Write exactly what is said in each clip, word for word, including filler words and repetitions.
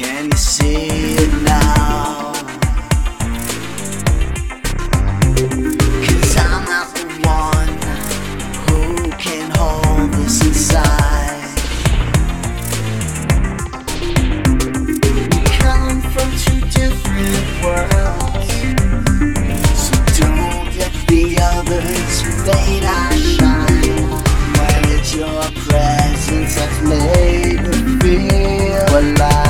Can you see it now? 'Cause I'm not the one who can hold this inside. We come from two different worlds, so don't let the others fade our shine. When it's your presence that's made me feel alive.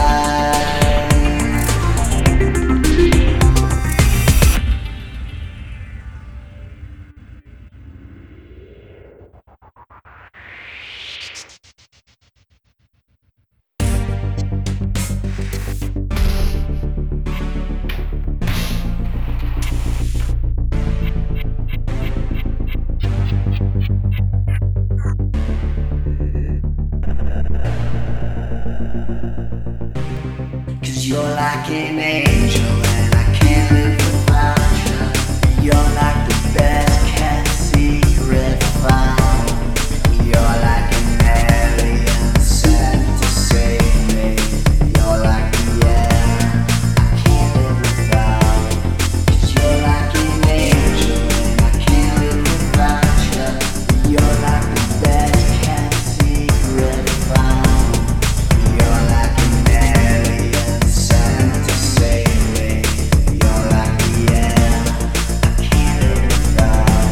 You're like an angel and I can't live without you. You're like the best kept secret found. You're like an alien sent to save me. You're like the air I can't live without. 'Cause you're like an angel and I can't live without you. You're like the best kept secret found. You're like an alien sent to save me. You're like the air I can't live without.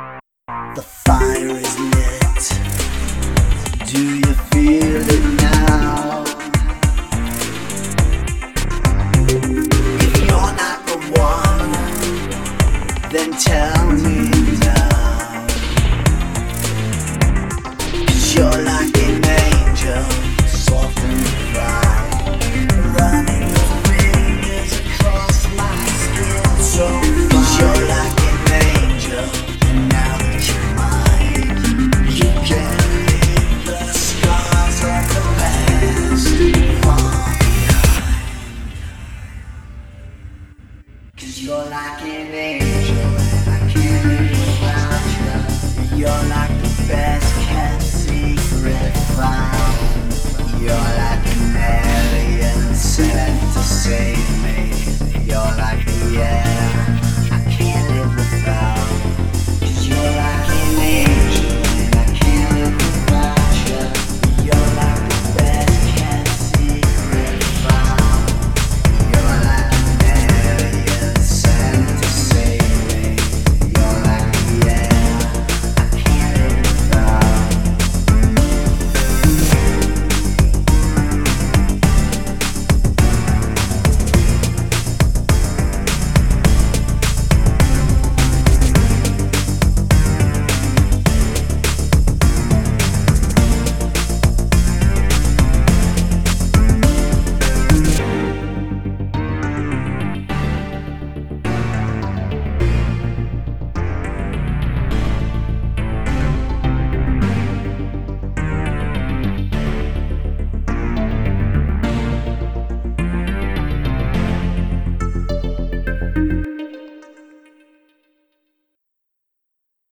The fire is lit. Do you feel it now?